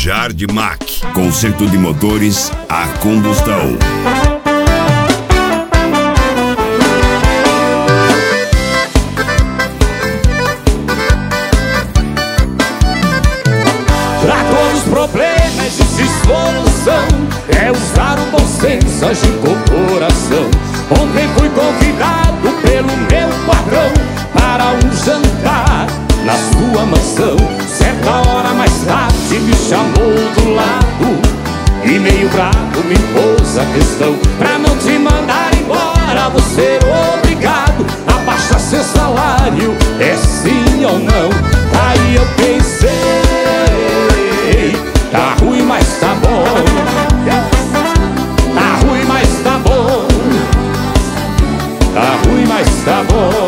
Jardimac, conserto de motores a combustão. Pra todos os problemas existe solução, é usar o bom senso, agir com o coração. Ontem fui convidado pelo meu patrão para um jantar na sua mansão. Certa hora mais tarde me chamou do lado e meio bravo me pôs a questão: pra não te mandar embora, você é obrigado a baixar seu salário, é sim ou não? Aí eu pensei, tá ruim, mas tá bom. Tá ruim, mas tá bom. Tá ruim, mas tá bom.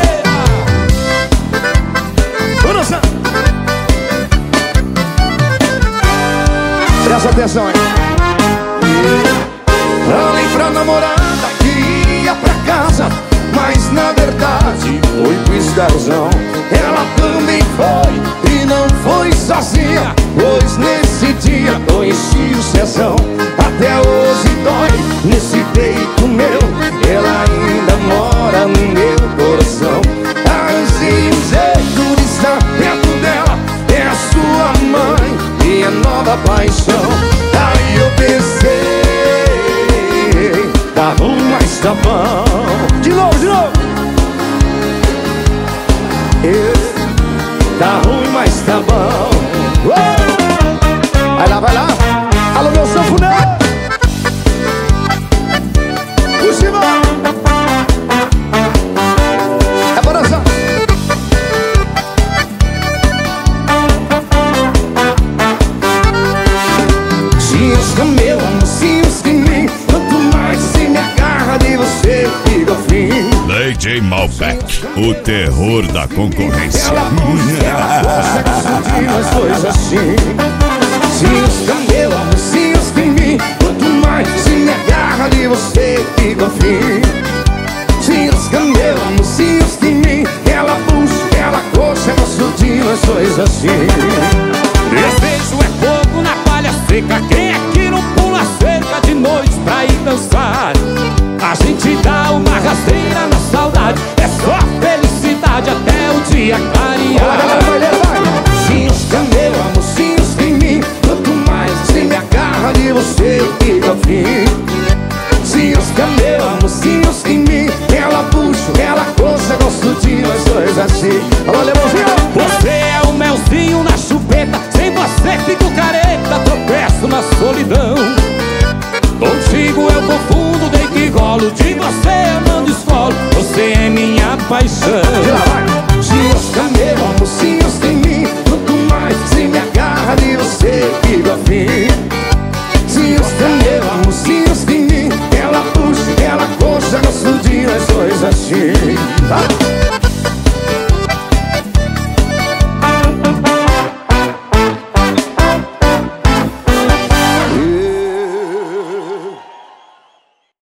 Presta atenção, hein? Falei pra namorada que ia pra casa, mas na verdade foi pro Starzão. Ela também foi e não foi sozinha, pois nesse dia conheci o Cezão. Até hoje dói nesse peito meu, ela ainda mora no meu coração. Arranjei um jeito de estar perto dela, é a sua mãe, minha nova paixão. Aí eu pensei, tá ruim, mas tá bom. De novo, de novo. Tá ruim, mas tá bom. Vai lá, vai lá. Alô, meu sanfoneiro. Por cima. É para dançar. Cisca meu amor, cisca em mim. Quanto mais se me agarra de você, fica fim. DJ Malbec, o terror da concorrência. Ela consegue nós dois assim. Cisca meu amor, cisca em mim. Quanto mais se me agarra de você, fica fim. Cisca meu amor, cisca em mim. Ela puxa, ela coxa, gosto de nós dois assim. Desejo é fogo na palha seca, quem é que não pula cerca de noite pra ir dançar? A gente dá uma rasteira na saudade, é só felicidade até o dia clarear. Cisca meu amor, cisca em mim. Quanto mais se me agarra de você, fica fim. Cisca meu amor, cisca em mim. Ela puxa, ela coça, gosto de nós dois assim. Alô, alemãozinho. Você é o melzinho na chupeta, sem você fico careta, tropeço na solidão. Contigo eu confundo, dei que rolo, de você eu não descolo, você é minha paixão. Cisca meu amor, cisca em mim. Quanto mais se me agarra de você, fica fim.